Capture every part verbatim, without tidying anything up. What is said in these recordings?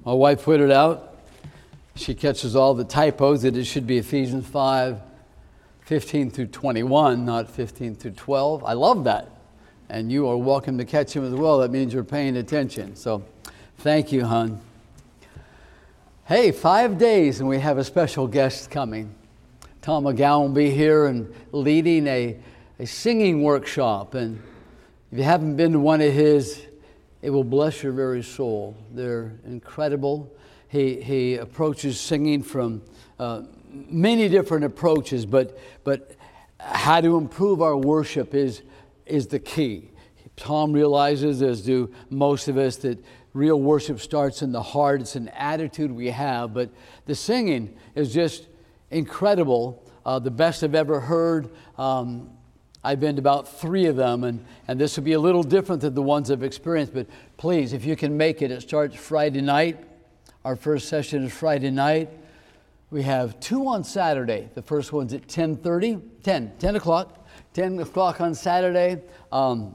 My wife put it out. She catches all the typos that it should be Ephesians five, fifteen through twenty-one, not fifteen through twelve. I love that. And you are welcome to catch him as well. That means you're paying attention. So thank you, hon. Hey, five days and we have a special guest coming. Tom McGowan will be here and leading a, a singing workshop. And if you haven't been to one of his, it will bless your very soul. They're incredible. He he approaches singing from uh, many different approaches, but but how to improve our worship is is the key. Tom realizes, as do most of us, that real worship starts in the heart. It's an attitude we have, but the singing is just incredible. Uh, the best I've ever heard. Um, I've been to about three of them, and, and this will be a little different than the ones I've experienced, but please, if you can make it, it starts Friday night. Our first session is Friday night. We have two on Saturday. The first one's at ten thirty, ten, ten o'clock, ten o'clock on Saturday. Um,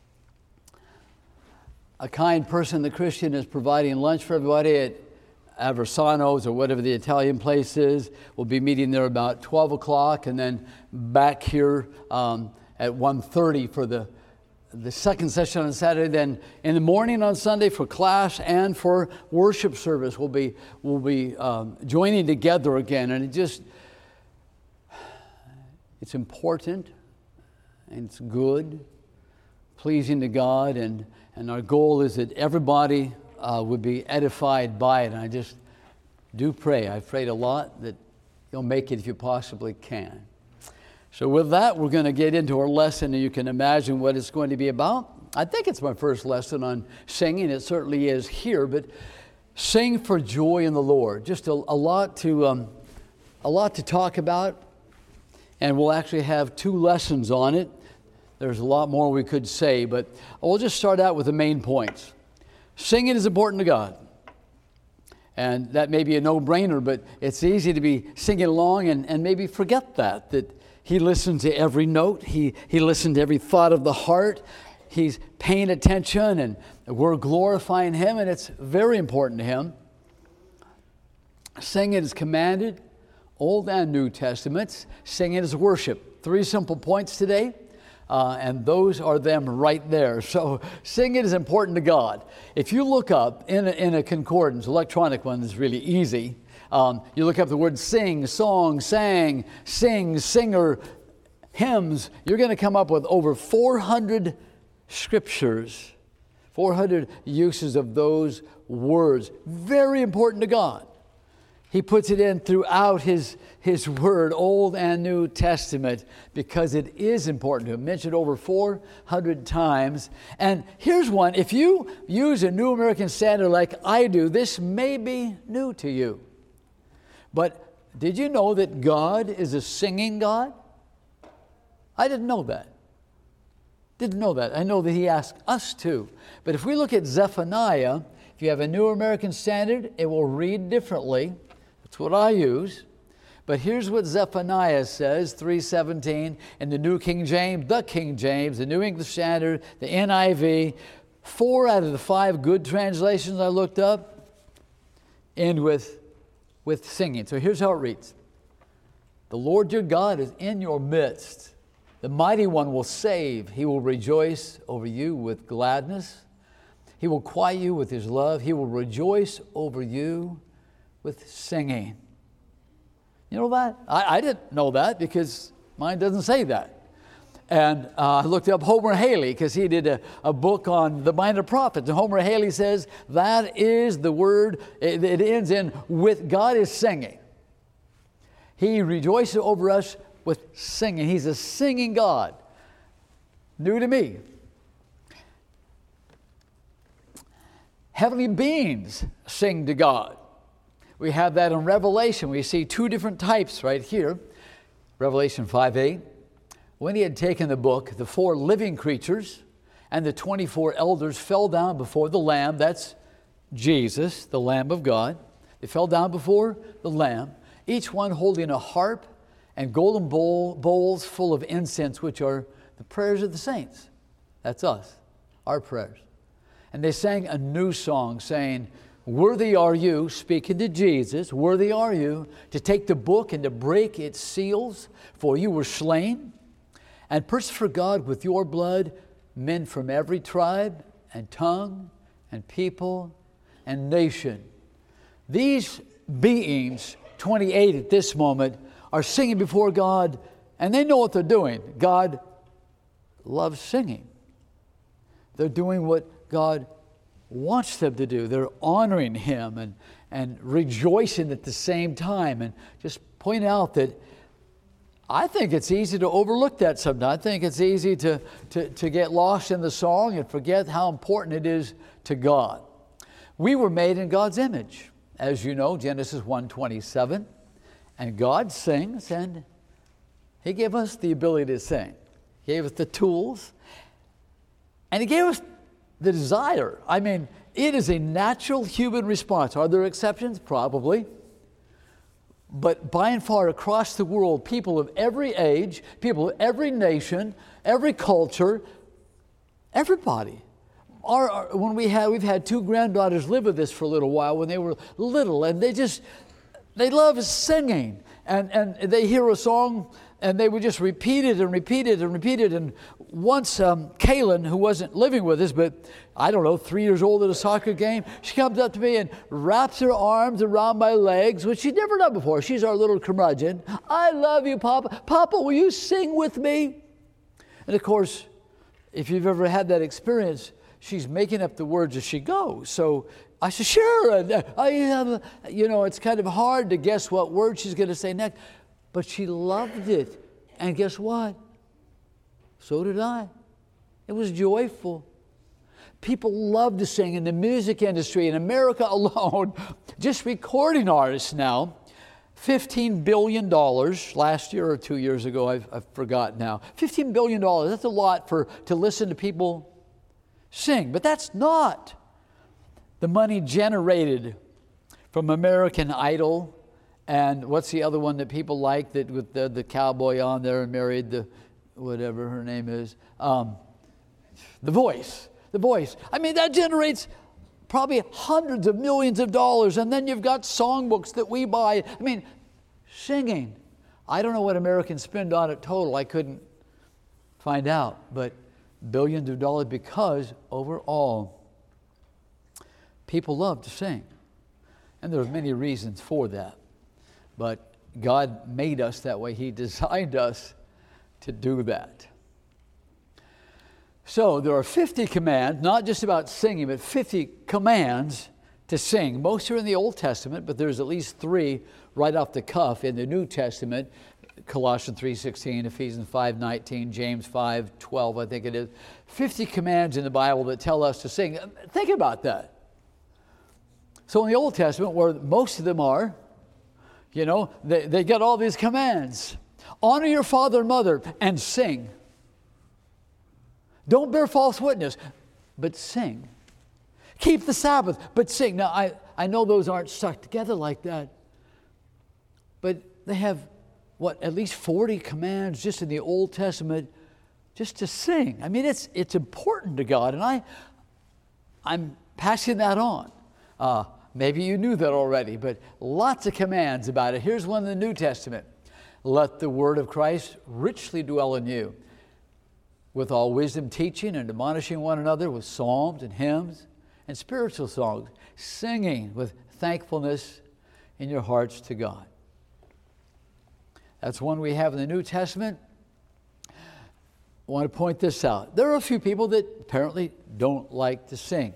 a kind person, the Christian, is providing lunch for everybody at Aversano's or whatever the Italian place is. We'll be meeting there about twelve o'clock, and then back here um, at one thirty for the the second session on Saturday. Then in the morning on Sunday for class and for worship service, we'll be we'll be um, joining together again. And it just it's important and it's good, pleasing to God, and and our goal is that everybody Uh, would be edified by it. And I just do pray. I've prayed a lot that you'll make it if you possibly can. So with that, we're going to get into our lesson, and you can imagine what it's going to be about. I think it's my first lesson on singing. It certainly is here, but sing for joy in the Lord. Just a, a lot to um, a lot to talk about, and we'll actually have two lessons on it. There's a lot more we could say, but we'll just start out with the main points. Singing is important to God. And that may be a no-brainer, but it's easy to be singing along and, and maybe forget that, that He listens to every note. He, he listens to every thought of the heart. He's paying attention, and we're glorifying Him, and it's very important to Him. Singing is commanded, Old and New Testaments. Singing is worship. Three simple points today. Uh, and those are them right there. So singing is important to God. If you look up in a, in a concordance, electronic one is really easy. Um, you look up the word sing, song, sang, sing, singer, hymns. You're going to come up with over four hundred scriptures, four hundred uses of those words. Very important to God. He puts it in throughout his, his word, Old and New Testament, because it is important to him. Mentioned over four hundred times. And here's one. If you use a New American Standard like I do, this may be new to you. But did you know that God is a singing God? I didn't know that. Didn't know that. I know that He asked us to. But if we look at Zephaniah, if you have a New American Standard, it will read differently. That's what I use. But here's what Zephaniah says, three seventeen, in the New King James, the King James, the New English Standard, the N I V. Four out of the five good translations I looked up end with, with singing. So here's how it reads. The Lord your God is in your midst. The mighty one will save. He will rejoice over you with gladness. He will quiet you with His love. He will rejoice over you with singing. You know that? I, I didn't know that because mine doesn't say that. And uh, I looked up Homer Haley because he did a, a book on the minor prophets. And Homer Haley says that is the word, it, it ends in, with God is singing. He rejoices over us with singing. He's a singing God. New to me. Heavenly beings sing to God. We have that in Revelation. We see two different types right here. Revelation five eight. When He had taken the book, the four living creatures and the twenty-four elders fell down before the Lamb. That's Jesus, the Lamb of God. They fell down before the Lamb, each one holding a harp and golden bowl, bowls full of incense, which are the prayers of the saints. That's us, our prayers. And they sang a new song, saying, worthy are you, speaking to Jesus, worthy are you to take the book and to break its seals, for you were slain, and purchased for God with your blood men from every tribe and tongue and people and nation. These beings, twenty-eight at this moment, are singing before God, and they know what they're doing. God loves singing. They're doing what God wants them to do. They're honoring Him and, and rejoicing at the same time. And just point out that I think it's easy to overlook that sometimes. I think it's easy to, to, to get lost in the song and forget how important it is to God. We were made in God's image. As you know, Genesis one twenty-seven. And God sings, and He gave us the ability to sing. He gave us the tools, and He gave us the desire. I mean, it is a natural human response. Are there exceptions? Probably. But by and far across the world, people of every age, people of every nation, every culture, everybody. Our, our, when we had, we've had two granddaughters live with us for a little while when they were little, and they just, they love singing. And, and they hear a song, and they would just repeat it and repeat it and repeat it. And once um, Kaylin, who wasn't living with us, but I don't know, three years old at a soccer game, she comes up to me and wraps her arms around my legs, which she'd never done before. She's our little curmudgeon. I love you, Papa. Papa, will you sing with me? And of course, if you've ever had that experience, she's making up the words as she goes. So I said, sure. And I have, you know, it's kind of hard to guess what word she's going to say next. But she loved it. And guess what? So did I. It was joyful. People love to sing in the music industry. In America alone, just recording artists now, fifteen billion dollars last year or two years ago, I've, I've forgotten now. fifteen billion dollars, that's a lot for to listen to people sing. But that's not the money generated from American Idol. And what's the other one that people like, that with the, the cowboy on there and married the, whatever her name is, um, The Voice. The Voice. I mean, that generates probably hundreds of millions of dollars. And then you've got songbooks that we buy. I mean, singing. I don't know what Americans spend on it total. I couldn't find out. But billions of dollars, because overall, people love to sing. And there are many reasons for that. But God made us that way. He designed us to do that. So there are fifty commands, not just about singing, but fifty commands to sing. Most are in the Old Testament, but there's at least three right off the cuff in the New Testament. Colossians three sixteen, Ephesians five nineteen, James five twelve, I think it is. fifty commands in the Bible that tell us to sing. Think about that. So in the Old Testament, where most of them are, you know, they, they get all these commands. Honor your father and mother and sing. Don't bear false witness, but sing. Keep the Sabbath, but sing. Now, I, I know those aren't stuck together like that, but they have, what, at least forty commands just in the Old Testament just to sing. I mean, it's it's important to God, and I, I'm passing that on. Uh, maybe you knew that already, but lots of commands about it. Here's one in the New Testament. Let the word of Christ richly dwell in you, with all wisdom teaching and admonishing one another with psalms and hymns and spiritual songs, singing with thankfulness in your hearts to God. That's one we have in the New Testament. I want to point this out. There are a few people that apparently don't like to sing.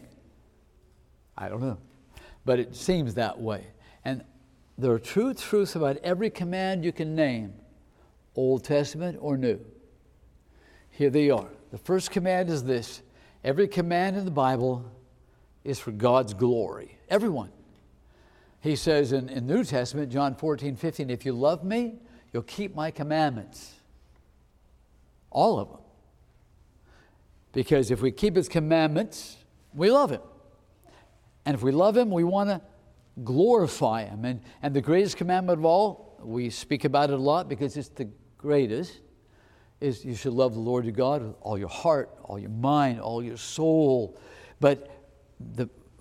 I don't know, but it seems that way. And there are true truths about every command you can name, Old Testament or New. Here they are. The first command is this. Every command in the Bible is for God's glory. Everyone. He says in, in New Testament, John fourteen fifteen, if you love me, you'll keep my commandments. All of them. Because if we keep his commandments, we love him. And if we love him, we want to glorify him. And, and the greatest commandment of all, we speak about it a lot because it's the greatest, is you should love the Lord your God with all your heart, all your mind, all your soul. But the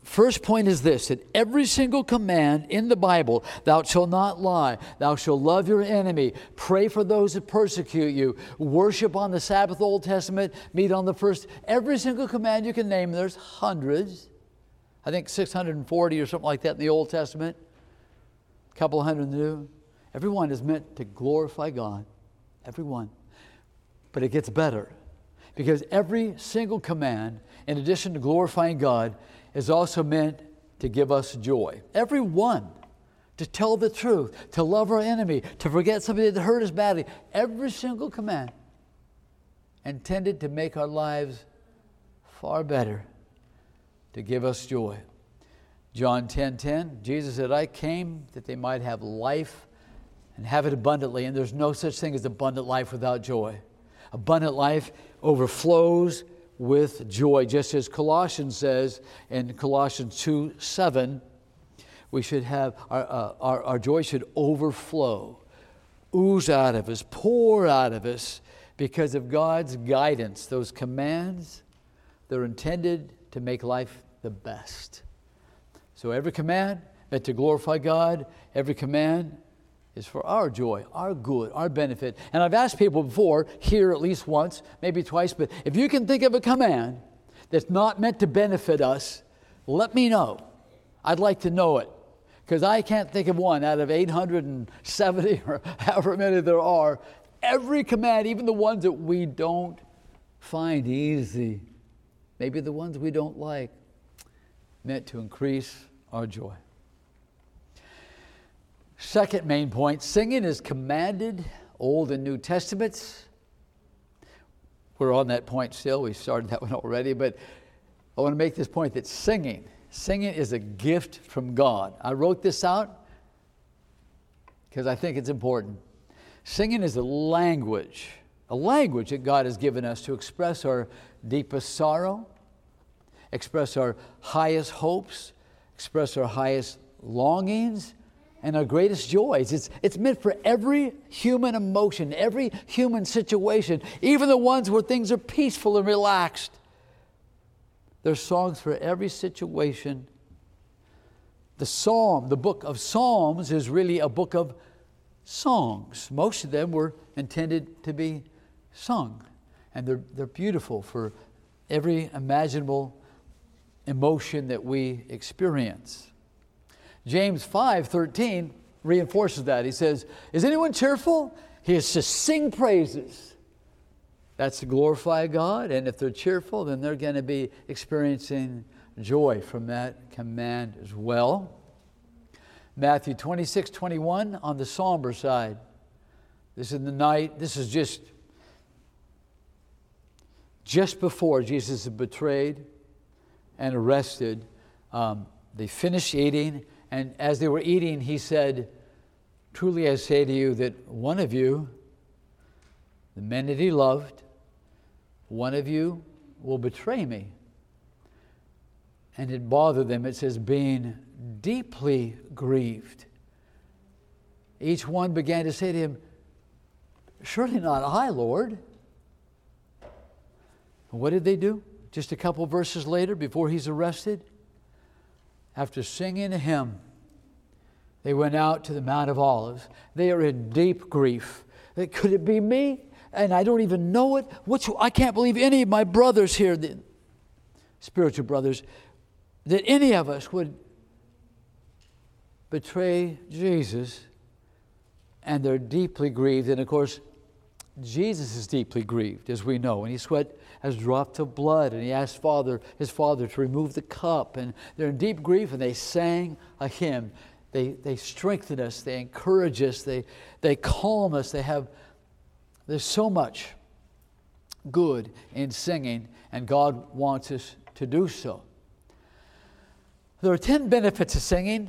first point is this, that every single command in the Bible, thou shalt not lie, thou shalt love your enemy, pray for those that persecute you, worship on the Sabbath, Old Testament, meet on the first, every single command you can name, there's hundreds, I think six hundred forty or something like that in the Old Testament, a couple hundred in the New. Every one is meant to glorify God, every one. But it gets better, because every single command, in addition to glorifying God, is also meant to give us joy. Every one. To tell the truth, to love our enemy, to forget somebody that hurt us badly. Every single command intended to make our lives far better, to give us joy. John ten ten, Jesus said, I came that they might have life and have it abundantly. And there's no such thing as abundant life without joy. Abundant life overflows with joy, just as Colossians says in Colossians two seven, we should have our, uh, our our joy should overflow, ooze out of us, pour out of us, because of God's guidance. Those commands, they're intended to make life the best. So every command meant to glorify God. Every command is for our joy, our good, our benefit. And I've asked people before, here at least once, maybe twice, but if you can think of a command that's not meant to benefit us, let me know. I'd like to know it, because I can't think of one out of eight hundred seventy or however many there are. Every command, even the ones that we don't find easy, maybe the ones we don't like, meant to increase our joy. Second main point, singing is commanded, Old and New Testaments. We're on that point still. We started that one already, but I want to make this point that singing, singing is a gift from God. I wrote this out because I think it's important. Singing is a language, a language that God has given us to express our deepest sorrow, express our highest hopes, express our highest longings, and our greatest joys. It's, it's meant for every human emotion, every human situation, even the ones where things are peaceful and relaxed. There's songs for every situation. The Psalm, the book of Psalms, is really a book of songs. Most of them were intended to be sung, and they're, they're beautiful for every imaginable emotion that we experience. James five thirteen reinforces that. He says, is anyone cheerful? He is to sing praises. That's to glorify God. And if they're cheerful, then they're going to be experiencing joy from that command as well. Matthew twenty-six twenty-one on the somber side. This is the night, this is just, just before Jesus is betrayed and arrested. Um, they finished eating. And as they were eating, he said, truly I say to you that one of you, the men that he loved, one of you will betray me. And it bothered them. It says, being deeply grieved. Each one began to say to him, surely not I, Lord. And what did they do? Just a couple verses later, before he's arrested, after singing a hymn, they went out to the Mount of Olives. They are in deep grief. Could it be me? And I don't even know it. Which, I can't believe any of my brothers here, the spiritual brothers, that any of us would betray Jesus. And they're deeply grieved. And of course, Jesus is deeply grieved, as we know. And he sweat as drops of blood. And he asked Father, his Father to remove the cup. And they're in deep grief, and they sang a hymn. They, they strengthen us. They encourage us. They, they calm us. They have, there's so much good in singing, and God wants us to do so. There are ten benefits of singing.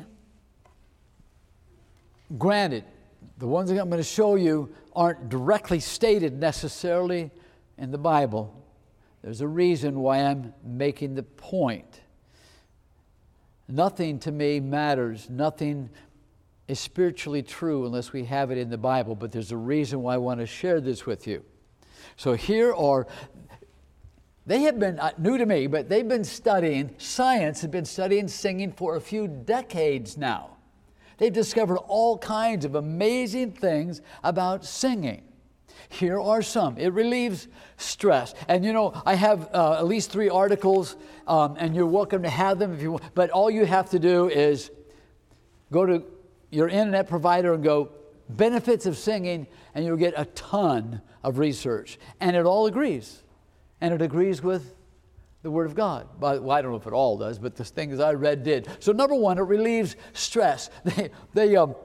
Granted, the ones that I'm going to show you aren't directly stated necessarily in the Bible. There's a reason why I'm making the point. Nothing to me matters. Nothing is spiritually true unless we have it in the Bible, but there's a reason why I want to share this with you. So here are They have been, uh, new to me, but they've been studying, science has been studying singing for a few decades now. They've discovered all kinds of amazing things about singing. Here are some. It relieves stress. And you know, I have uh, at least three articles, um, and you're welcome to have them if you want. But all you have to do is go to your internet provider and go, benefits of singing, and you'll get a ton of research. And it all agrees. And it agrees with the Word of God. Well, I don't know if it all does, but the things I read did. So number one, it relieves stress. They they um,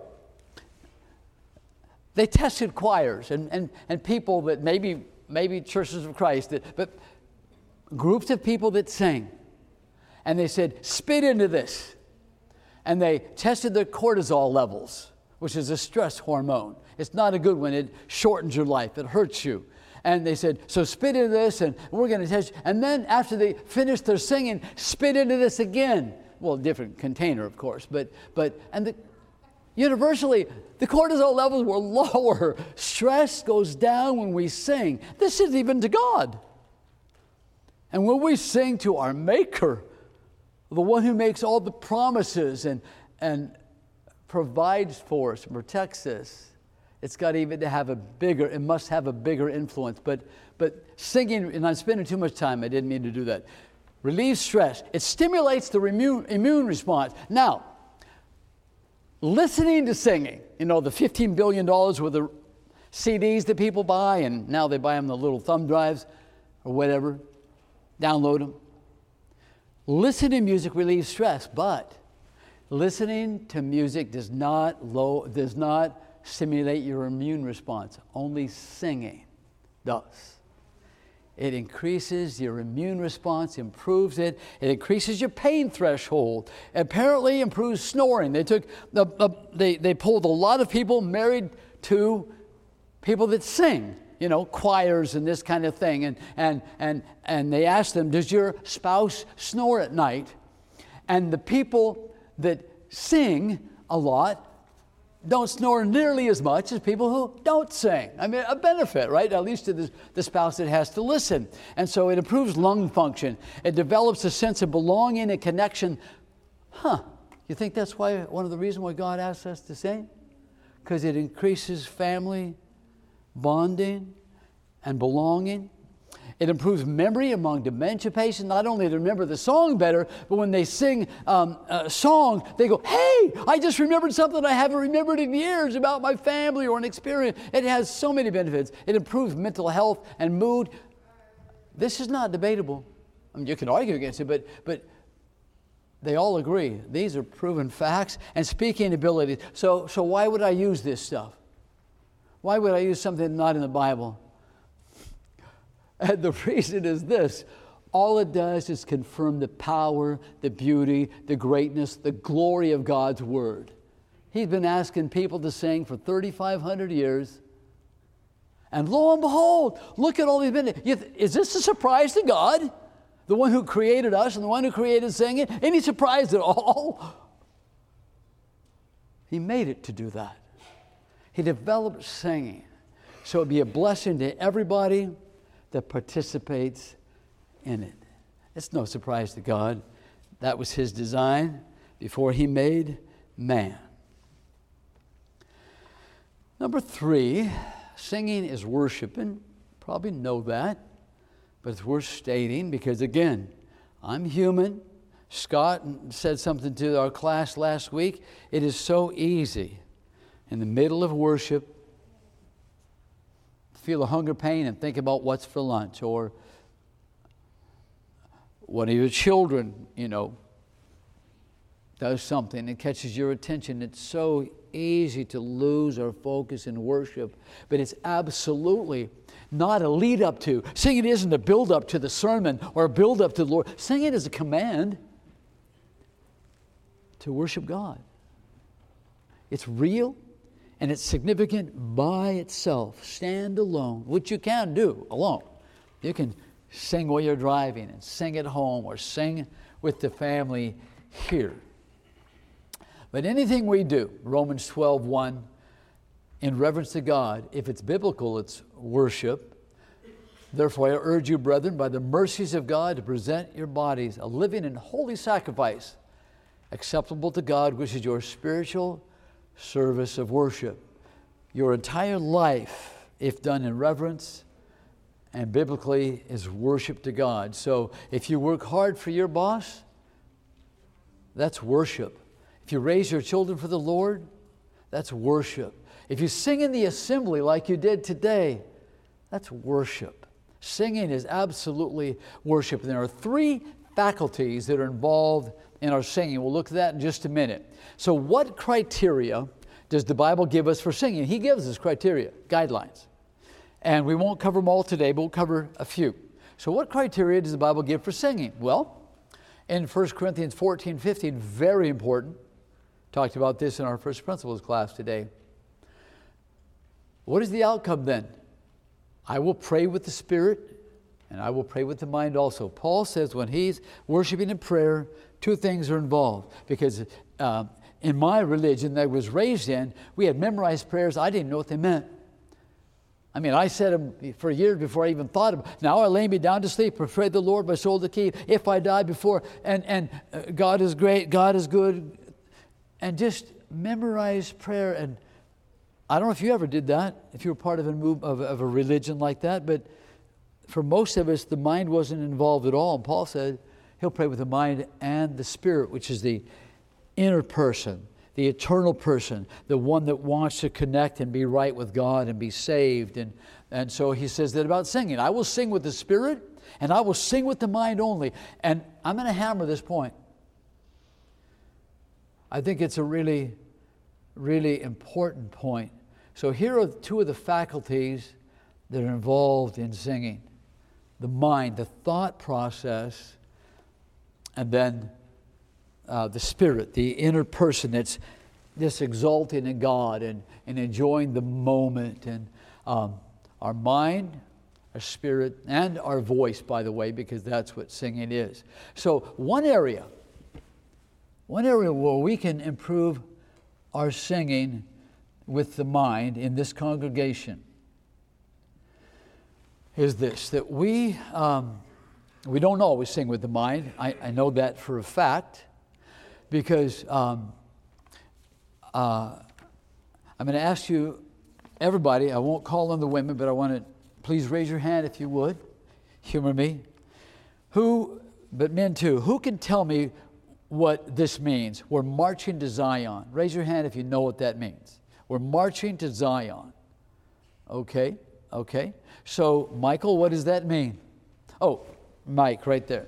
they tested choirs and, and, and people that maybe maybe churches of Christ, that, but groups of people that sing. And they said, spit into this. And they tested their cortisol levels, which is a stress hormone. It's not a good one. It shortens your life. It hurts you. And they said, so spit into this, and we're going to test you. And then after they finished their singing, spit into this again. Well, different container, of course. But, but and the, universally, the cortisol levels were lower. Stress goes down when we sing. This isn't even to God. And when we sing to our Maker, the one who makes all the promises and, and provides for us and protects us, it's got even to have a bigger, it must have a bigger influence. But but singing, and I'm spending too much time, I didn't mean to do that. Relieves stress. It stimulates the immune, immune response. Now, listening to singing, you know, the fifteen billion dollars worth of C Ds that people buy, and now they buy them the little thumb drives or whatever, download them. Listening to music relieves stress, but listening to music does not low, does not stimulate your immune response. Only singing does. It increases your immune response, improves it. It increases your pain threshold. Apparently improves snoring. They took the, the they they pulled a lot of people married to people that sing, you know, choirs and this kind of thing, and and and and they asked them, does your spouse snore at night? And the people that sing a lot don't snore nearly as much as people who don't sing. I mean, a benefit, right? At least to the, the spouse that has to listen. And so it improves lung function. It develops a sense of belonging and connection. Huh, you think that's why one of the reasons why God asks us to sing? Because it increases family bonding and belonging. It improves memory among dementia patients. Not only to remember the song better, but when they sing um, a song, they go, hey, I just remembered something I haven't remembered in years about my family or an experience. It has so many benefits. It improves mental health and mood. This is not debatable. I mean, you can argue against it, but, but they all agree. These are proven facts and speaking abilities. So, so why would I use this stuff? Why would I use something not in the Bible? And the reason is this. All it does is confirm the power, the beauty, the greatness, the glory of God's Word. He's been asking people to sing for thirty-five hundred years. And lo and behold, look at all these benefits. Is this a surprise to God? The one who created us and the one who created singing? Any surprise at all? He made it to do that. He developed singing. So it'd be a blessing to everybody that participates in it. It's no surprise to God. That was His design before He made man. Number three, singing is worshiping. Probably know that, but it's worth stating because, again, I'm human. Scott said something to our class last week. It is so easy in the middle of worship feel a hunger pain and think about what's for lunch, or one of your children, you know, does something and catches your attention. It's so easy to lose our focus in worship, but it's absolutely not a lead up to. Singing isn't a build up to the sermon or a build up to the Lord. Singing is a command to worship God. It's real. And it's significant by itself, stand alone, which you can do alone. You can sing while you're driving and sing at home or sing with the family here. But anything we do, Romans twelve one, in reverence to God, if it's biblical, it's worship. Therefore, I urge you, brethren, by the mercies of God, to present your bodies a living and holy sacrifice, acceptable to God, which is your spiritual service of worship. Your entire life, if done in reverence and biblically, is worship to God. So if you work hard for your boss, that's worship. If you raise your children for the Lord, that's worship. If you sing in the assembly like you did today, that's worship. Singing is absolutely worship. And there are three faculties that are involved in our singing. We'll look at that in just a minute. So what criteria does the Bible give us for singing? He gives us criteria, guidelines. And we won't cover them all today, but we'll cover a few. So what criteria does the Bible give for singing? Well, in First Corinthians fourteen, fifteen, very important. Talked about this in our First Principles class today. What is the outcome then? I will pray with the Spirit, and I will pray with the mind also. Paul says when he's worshiping in prayer, two things are involved. Because uh, in my religion that I was raised in, we had memorized prayers. I didn't know what they meant. I mean, I said them for years before I even thought of them. Now I lay me down to sleep, pray the Lord, my soul to keep. If I die before, and, and uh, God is great, God is good. And just memorize prayer. And I don't know if you ever did that, if you were part of a, move, of, of a religion like that, but for most of us, the mind wasn't involved at all. And Paul said he'll pray with the mind and the spirit, which is the inner person, the eternal person, the one that wants to connect and be right with God and be saved. And, and so he says that about singing. I will sing with the spirit, and I will sing with the mind only. And I'm going to hammer this point. I think it's a really, really important point. So here are two of the faculties that are involved in singing. The mind, the thought process, and then uh, the spirit, the inner person that's just exalting in God and, and enjoying the moment. And um, our mind, our spirit, and our voice, by the way, because that's what singing is. So one area One area where we can improve our singing with the mind in this congregation is this, that we um, we don't always sing with the mind. I, I know that for a fact because um, uh, I'm going to ask you, everybody, I won't call on the women, but I want to, please raise your hand if you would. Humor me. Who, but men too, who can tell me what this means? We're marching to Zion. Raise your hand if you know what that means. We're marching to Zion. Okay, okay. So, Michael, what does that mean? Oh, Mike, right there.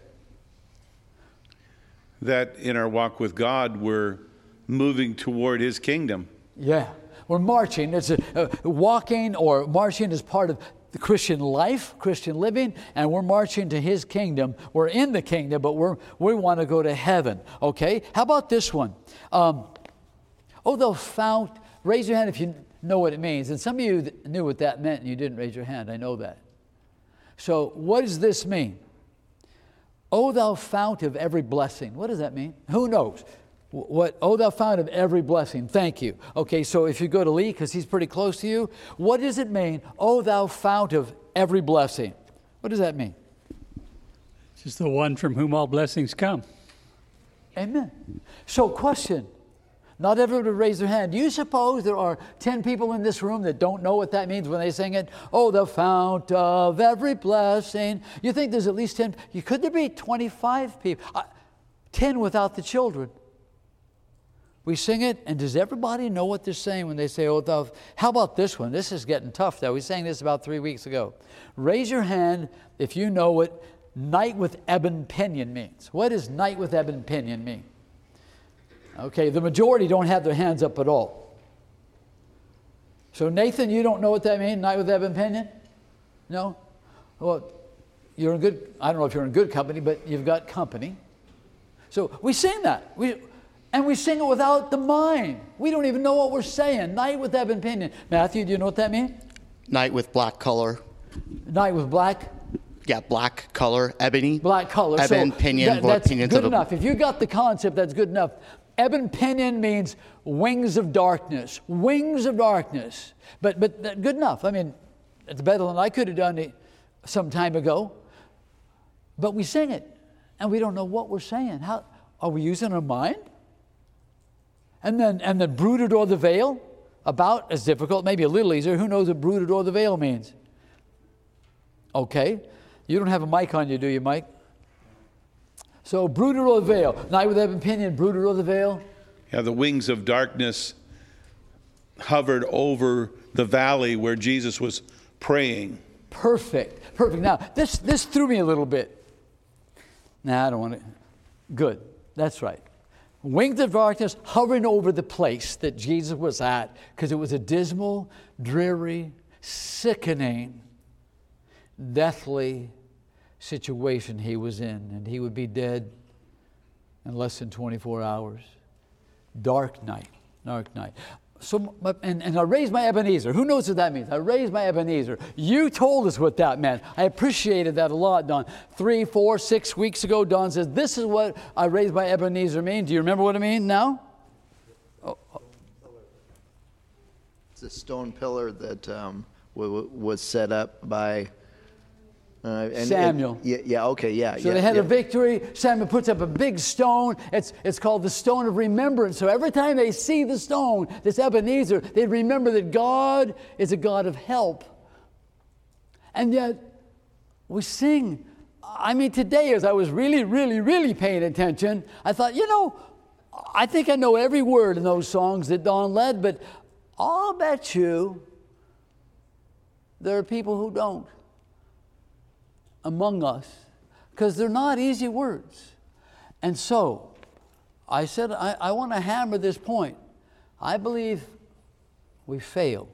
That in our walk with God, we're moving toward His kingdom. Yeah, we're marching. It's a, uh, walking or marching is part of the Christian life, Christian living, and we're marching to His kingdom. We're in the kingdom, but we're, we want to go to heaven, okay? How about this one? Um, oh, thou fount, raise your hand if you know what it means. And some of you knew what that meant and you didn't raise your hand. I know that. So what does this mean? O thou fount of every blessing. What does that mean? Who knows? What? Oh, thou fount of every blessing. Thank you. Okay, so if you go to Lee, because he's pretty close to you, what does it mean? Oh, thou fount of every blessing. What does that mean? Just the one from whom all blessings come. Amen. So, question. Not everyone would raise their hand. Do you suppose there are ten people in this room that don't know what that means when they sing it? Oh, the fount of every blessing. You think there's at least ten? Could there be twenty-five people? Uh, ten without the children. We sing it, and does everybody know what they're saying when they say, oh, thou? How about this one? This is getting tough, though. We sang this about three weeks ago. Raise your hand if you know what night with ebon pinion means. What does night with ebon pinion mean? Okay, the majority don't have their hands up at all. So, Nathan, you don't know what that means, night with ebon pinion? No? Well, you're in good, I don't know if you're in good company, but you've got company. So, we sing that. We... And we sing it without the mind. We don't even know what we're saying. Night with ebon pinion. Matthew, do you know what that means? Night with black color. Night with black? Yeah, black color, ebony. Black color. Ebon, so pinion. That, that's pinions good of enough. If you got the concept, that's good enough. Ebon pinion means wings of darkness. Wings of darkness. But but good enough. I mean, it's better than I could have done. some time ago, but we sing it, and we don't know what we're saying. How are we using our mind? And then, and then brooded o'er the veil, about as difficult, maybe a little easier. Who knows what brooded o'er the veil means? Okay, you don't have a mic on you, do you, Mike? So brooded o'er the veil. Night with Eben Pinion, brooded o'er the veil. Yeah, the wings of darkness hovered over the valley where Jesus was praying. Perfect, perfect. Now, this, this threw me a little bit. Nah, I don't want to. Good, that's right. Wings of darkness hovering over the place that Jesus was at, because it was a dismal, dreary, sickening, deathly situation he was in, and he would be dead in less than twenty-four hours. Dark night, dark night. So, and, and I raised my Ebenezer. Who knows what that means? I raised my Ebenezer. You told us what that meant. I appreciated that a lot, Don. Three, four, six weeks ago, Don says, this is what I raised my Ebenezer mean. Do you remember what it means now? Oh, oh. It's a stone pillar that um, w- w- was set up by Uh, and, Samuel. And, yeah, yeah, okay, yeah. So yeah, they had yeah. a victory. Samuel puts up a big stone. It's, it's called the stone of remembrance. So every time they see the stone, this Ebenezer, they remember that God is a God of help. And yet, we sing. I mean, today, as I was really, really, really paying attention, I thought, you know, I think I know every word in those songs that Don led, but I'll bet you there are people who don't among us, because they're not easy words. And so I said, I, I want to hammer this point. I believe we fail,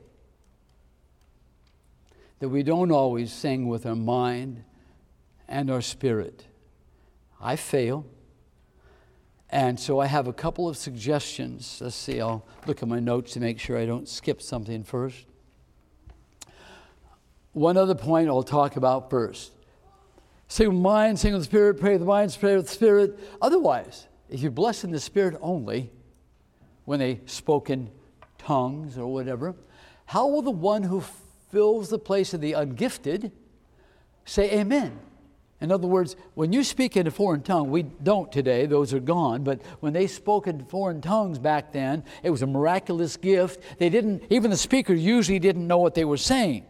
that we don't always sing with our mind and our spirit. I fail. And so I have a couple of suggestions. Let's see, I'll look at my notes to make sure I don't skip something first. One other point I'll talk about first. Sing with the mind, sing with the Spirit, pray with the mind, pray with the Spirit. Otherwise, if you bless in the Spirit only, when they spoke in tongues or whatever, how will the one who fills the place of the ungifted say amen? In other words, when you speak in a foreign tongue, we don't today, those are gone, but when they spoke in foreign tongues back then, it was a miraculous gift. They didn't, even the speaker usually didn't know what they were saying.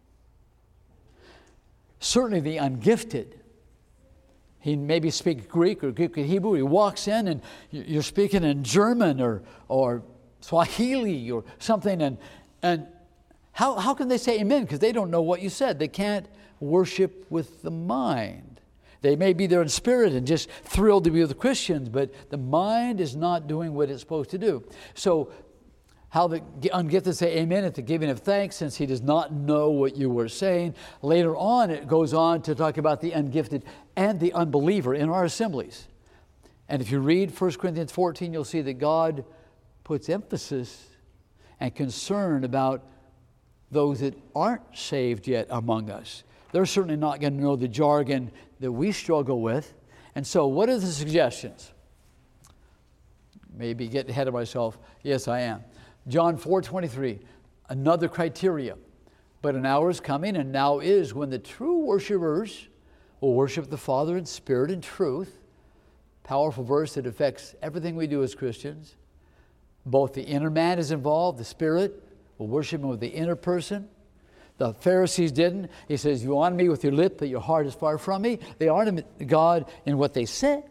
Certainly the ungifted. He maybe speaks Greek or Greek or Hebrew. He walks in and you're speaking in German or or Swahili or something. And and how, how can they say amen? Because they don't know what you said. They can't worship with the mind. They may be there in spirit and just thrilled to be with the Christians, but the mind is not doing what it's supposed to do. So how the ungifted say amen at the giving of thanks, since he does not know what you were saying. Later on, it goes on to talk about the ungifted and the unbeliever in our assemblies. And if you read First Corinthians fourteen, you'll see that God puts emphasis and concern about those that aren't saved yet among us. They're certainly not going to know the jargon that we struggle with. And so what are the suggestions? Maybe get ahead of myself. Yes, I am. John four twenty-three, another criteria. But an hour is coming, and now is, when the true worshipers will worship the Father in spirit and truth. Powerful verse that affects everything we do as Christians. Both the inner man is involved, the spirit will worship him with the inner person. The Pharisees didn't. He says, you honor me with your lip, but your heart is far from me. They honored God in what they said,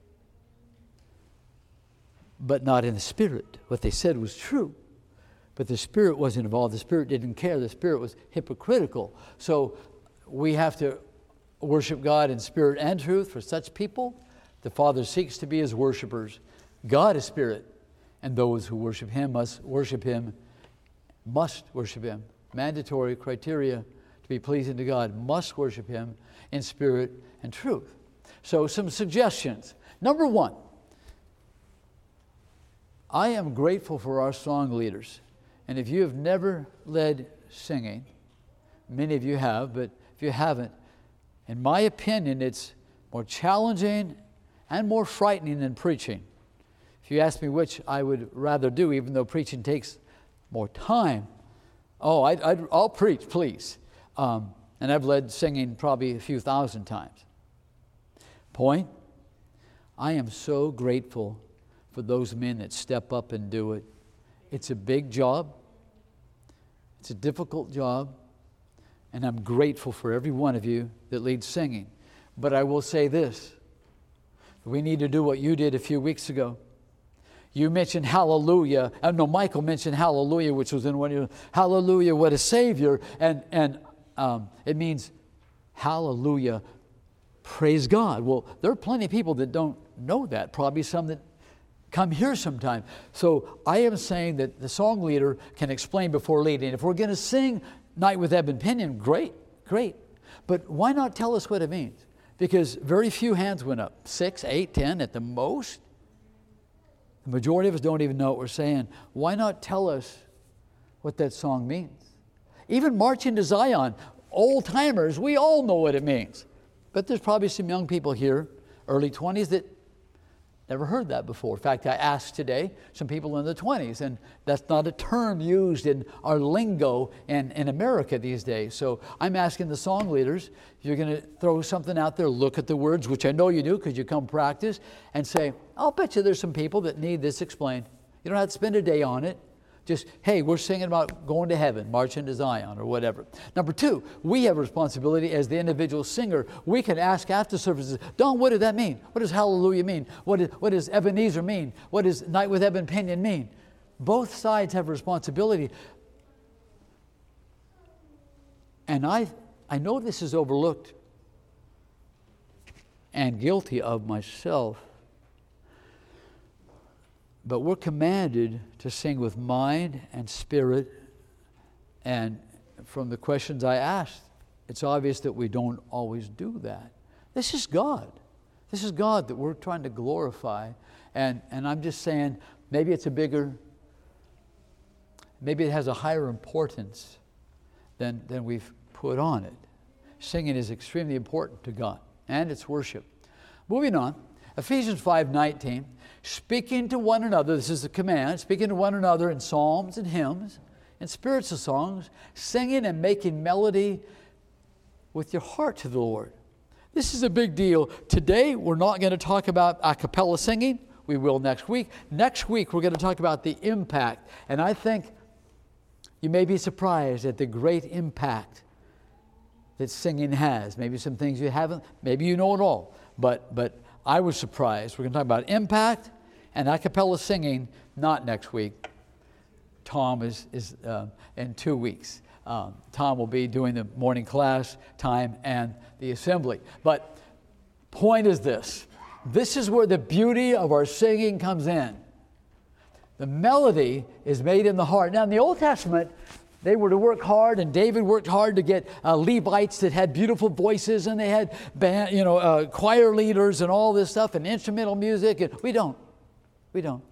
but not in the spirit. What they said was true, but the spirit wasn't involved. The spirit didn't care. The spirit was hypocritical. So we have to worship God in spirit and truth. For such people, the Father seeks to be his worshipers. God is spirit, and those who worship him must worship him, must worship him. Mandatory criteria to be pleasing to God, must worship him in spirit and truth. So some suggestions. Number one, I am grateful for our song leaders. And if you have never led singing, many of you have, but if you haven't, in my opinion, it's more challenging and more frightening than preaching. If you ask me which I would rather do, even though preaching takes more time, oh, I'd, I'd, I'll preach, please. Um, and I've led singing probably a few thousand times. Point, I am so grateful for those men that step up and do it. It's a big job. It's a difficult job. And I'm grateful for every one of you that leads singing. But I will say this. We need to do what you did a few weeks ago. You mentioned hallelujah. Uh, no, Michael mentioned hallelujah, which was in one of your, hallelujah, what a Savior. And, and um, it means hallelujah, praise God. Well, there are plenty of people that don't know that. Probably some that come here sometime. So I am saying that the song leader can explain before leading. If we're going to sing Night with Ebon Pinion, great, great. But why not tell us what it means? Because very few hands went up. Six, eight, ten at the most. The majority of us don't even know what we're saying. Why not tell us what that song means? Even Marching to Zion, old timers, we all know what it means. But there's probably some young people here, early twenties, that never heard that before. In fact, I asked today some people in the twenties, and that's not a term used in our lingo in, in America these days. So I'm asking the song leaders, if you're going to throw something out there, look at the words, which I know you do because you come practice, and say, I'll bet you there's some people that need this explained. You don't have to spend a day on it. Just, hey, we're singing about going to heaven, marching to Zion, or whatever. Number two, we have a responsibility as the individual singer. We can ask after services, Don, what did that mean? What does hallelujah mean? What, is, what does Ebenezer mean? What does Night with Ebon Pinion mean? Both sides have a responsibility. And I, I know this is overlooked and guilty of myself. But we're commanded to sing with mind and spirit. And from the questions I asked, it's obvious that we don't always do that. This is God. This is God that we're trying to glorify. And, and I'm just saying, maybe it's a bigger, maybe it has a higher importance than, than we've put on it. Singing is extremely important to God, and it's worship. Moving on, Ephesians five nineteen. Speaking to one another, this is the command, speaking to one another in psalms and hymns and spiritual songs, singing and making melody with your heart to the Lord. This is a big deal. Today, we're not going to talk about a cappella singing. We will next week. Next week, we're going to talk about the impact. And I think you may be surprised at the great impact that singing has. Maybe some things you haven't, maybe you know it all. But, but I was surprised. We're going to talk about impact and a cappella singing, not next week. Tom is, is uh, in two weeks. Um, Tom will be doing the morning class time and the assembly. But point is this. This is where the beauty of our singing comes in. The melody is made in the heart. Now, in the Old Testament, they were to work hard, and David worked hard to get uh, Levites that had beautiful voices, and they had band, you know, uh, choir leaders and all this stuff, and instrumental music. And we don't. We don't.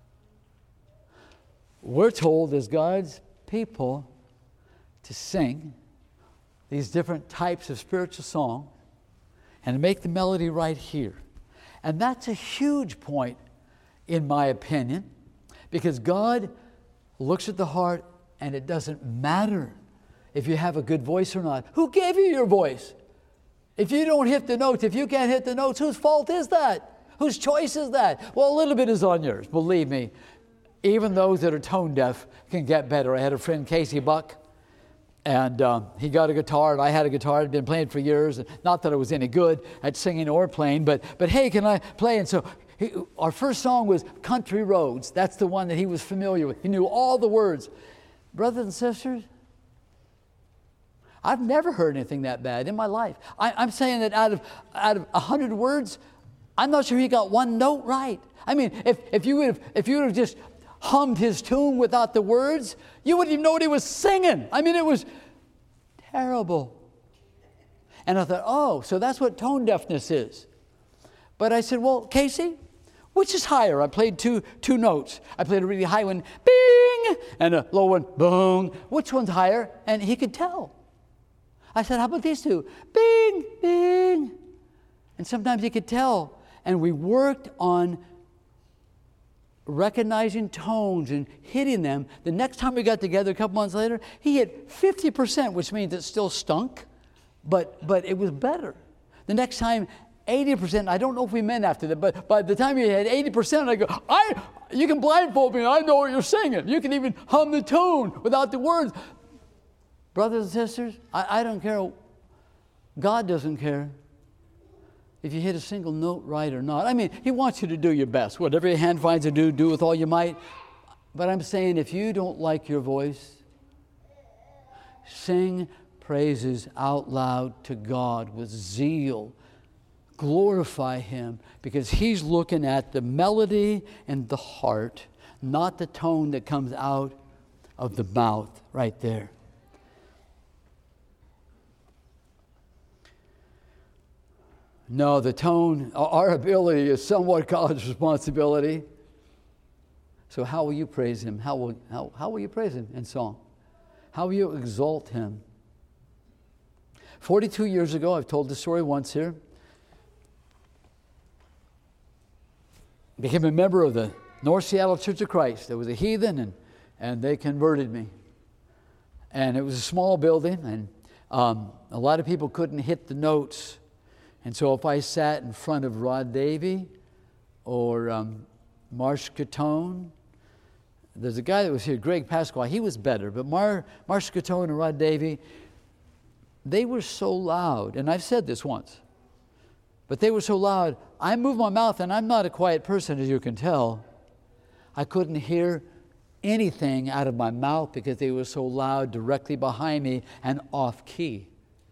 We're told as God's people to sing these different types of spiritual song and to make the melody right here. And that's a huge point, in my opinion, because God looks at the heart, and it doesn't matter if you have a good voice or not. Who gave you your voice? If you don't hit the notes, if you can't hit the notes, whose fault is that? Whose choice is that? Well, a little bit is on yours, believe me. Even those that are tone deaf can get better. I had a friend, Casey Buck, and um, he got a guitar, and I had a guitar. I'd been playing for years. And not that I was any good at singing or playing, but, but hey, can I play? And so he, our first song was Country Roads. That's the one that he was familiar with. He knew all the words. Brothers and sisters, I've never heard anything that bad in my life. I, I'm saying that out of out of a hundred words, I'm not sure he got one note right. I mean, if if you would have if you would have just hummed his tune without the words, you wouldn't even know what he was singing. I mean, it was terrible. And I thought, oh, so that's what tone deafness is. But I said, well, Casey, which is higher? I played two two notes. I played a really high one, bing, and a low one, boom. Which one's higher? And he could tell. I said, how about these two? Bing, bing. And sometimes he could tell. And we worked on recognizing tones and hitting them. The next time we got together a couple months later, he hit fifty percent, which means it still stunk, but but it was better. The next time, eighty percent, I don't know if we meant after that, but by the time you had eighty percent, I go, I, you can blindfold me and I know what you're singing. You can even hum the tune without the words. Brothers and sisters, I, I don't care. God doesn't care if you hit a single note right or not. I mean, He wants you to do your best. Whatever your hand finds to do, do with all your might. But I'm saying if you don't like your voice, sing praises out loud to God with zeal. Glorify Him, because He's looking at the melody and the heart, not the tone that comes out of the mouth right there. No, the tone, our ability is somewhat God's responsibility. So how will you praise Him? How will, how, how will you praise Him in song? How will you exalt Him? forty-two years ago, I've told this story once here, became a member of the North Seattle Church of Christ. There was a heathen, and, and they converted me. And it was a small building, and um, a lot of people couldn't hit the notes. And so if I sat in front of Rod Davey or um, Marsh Catone, there's a guy that was here, Greg Pasquale, he was better, but Mar, Marsh Catone and Rod Davey, they were so loud, and I've said this once, but they were so loud, I moved my mouth, and I'm not a quiet person, as you can tell. I couldn't hear anything out of my mouth because they were so loud directly behind me and off key.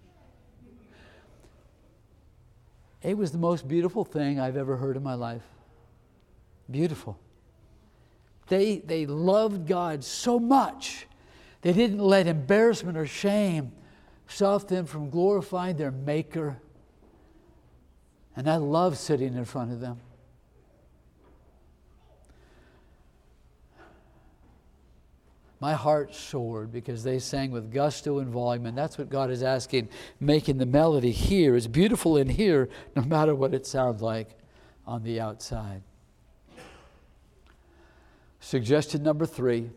It was the most beautiful thing I've ever heard in my life. Beautiful. They, they loved God so much, they didn't let embarrassment or shame stop them from glorifying their Maker. And I love sitting in front of them. My heart soared because they sang with gusto and volume, and that's what God is asking, making the melody here. It's beautiful in here, no matter what it sounds like on the outside. Suggestion number three,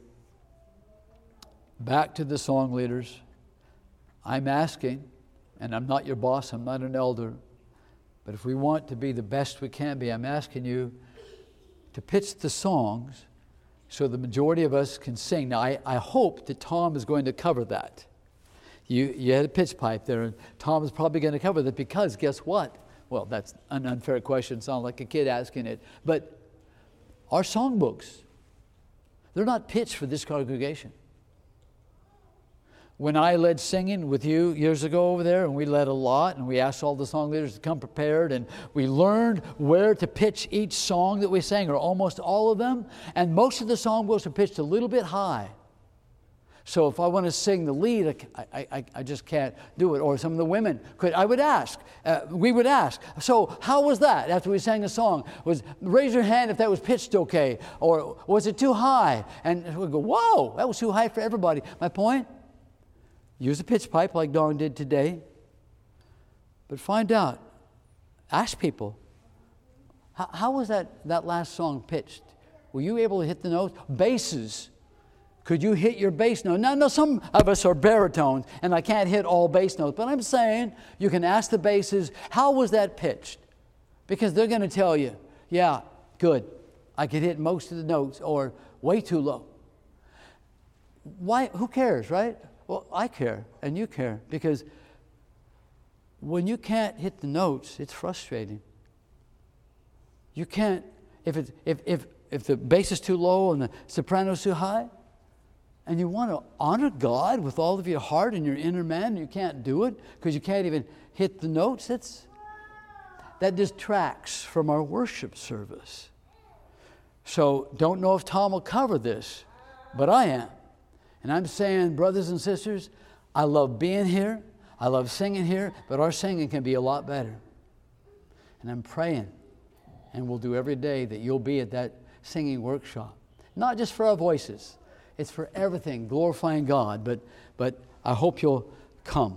back to the song leaders. I'm asking, and I'm not your boss, I'm not an elder, but if we want to be the best we can be, I'm asking you to pitch the songs so the majority of us can sing. Now, I, I hope that Tom is going to cover that. You, you had a pitch pipe there, and Tom is probably going to cover that because guess what? Well, that's an unfair question. Sounds like a kid asking it. But our songbooks, they're not pitched for this congregation. When I led singing with you years ago over there, and we led a lot, and we asked all the song leaders to come prepared, and we learned where to pitch each song that we sang, or almost all of them, and most of the songbooks are pitched a little bit high. So if I want to sing the lead, I, I, I just can't do it. Or some of the women could. I would ask. Uh, we would ask. So how was that after we sang the song? Was raise your hand if that was pitched okay, or was it too high? And we go, whoa, that was too high for everybody. My point. Use a pitch pipe like Dawn did today. But find out. Ask people. How, how was that, that last song pitched? Were you able to hit the notes? Basses. Could you hit your bass note? Now, now, some of us are baritones, and I can't hit all bass notes. But I'm saying you can ask the basses, how was that pitched? Because they're going to tell you, yeah, good. I could hit most of the notes, or way too low. Why? Who cares, right? Well, I care, and you care, because when you can't hit the notes, it's frustrating. You can't, if, it's, if, if, if the bass is too low and the soprano's too high, and you want to honor God with all of your heart and your inner man, and you can't do it because you can't even hit the notes, that's, that distracts from our worship service. So don't know if Tom will cover this, but I am. And I'm saying, brothers and sisters, I love being here. I love singing here, but our singing can be a lot better. And I'm praying, and we'll do every day, that you'll be at that singing workshop. Not just for our voices. It's for everything, glorifying God. But, but I hope you'll come.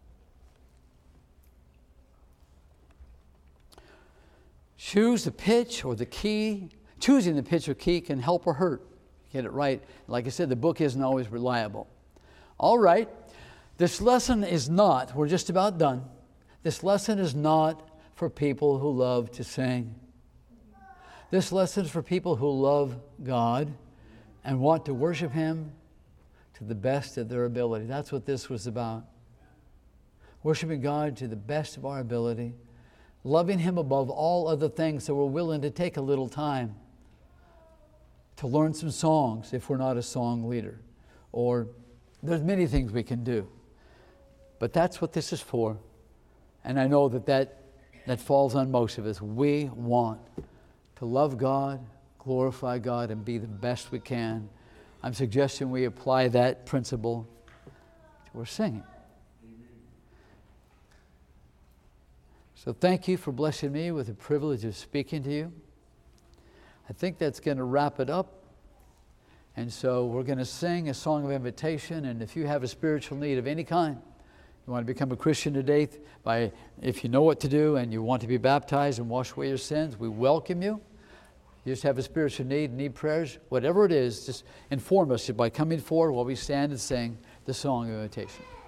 Choose the pitch or the key. Choosing the pitch or key can help or hurt. Get it right. Like I said, the book isn't always reliable. All right. This lesson is not, we're just about done. This lesson is not for people who love to sing. This lesson is for people who love God and want to worship Him to the best of their ability. That's what this was about. Worshiping God to the best of our ability, loving Him above all other things, so we're willing to take a little time to learn some songs if we're not a song leader. Or there's many things we can do. But that's what this is for. And I know that that, that falls on most of us. We want to love God, glorify God, and be the best we can. I'm suggesting we apply that principle to our singing. So thank you for blessing me with the privilege of speaking to you. I think that's going to wrap it up. And so we're going to sing a song of invitation. And if you have a spiritual need of any kind, you want to become a Christian today, by, if you know what to do and you want to be baptized and wash away your sins, we welcome you. You just have a spiritual need, need prayers, whatever it is, just inform us by coming forward while we stand and sing the song of invitation.